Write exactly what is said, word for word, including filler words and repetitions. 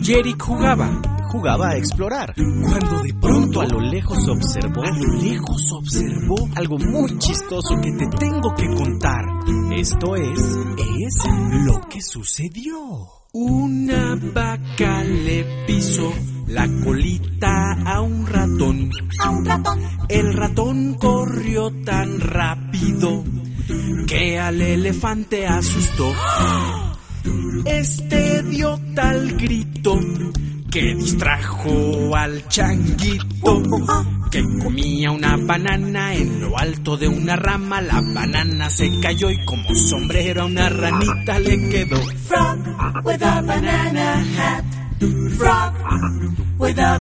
Eric jugaba, jugaba a explorar, cuando de pronto a lo lejos observó, a lo lejos observó algo muy chistoso que te tengo que contar. Esto es, es lo que sucedió. Una vaca le pisó la colita a un ratón. A un ratón. El ratón corrió tan rápido que al elefante asustó. Este dio tal grito que distrajo al changuito, que comía una banana en lo alto de una rama. La banana se cayó y como sombrero a una ranita le quedó. Frog with a banana hat. Frog with a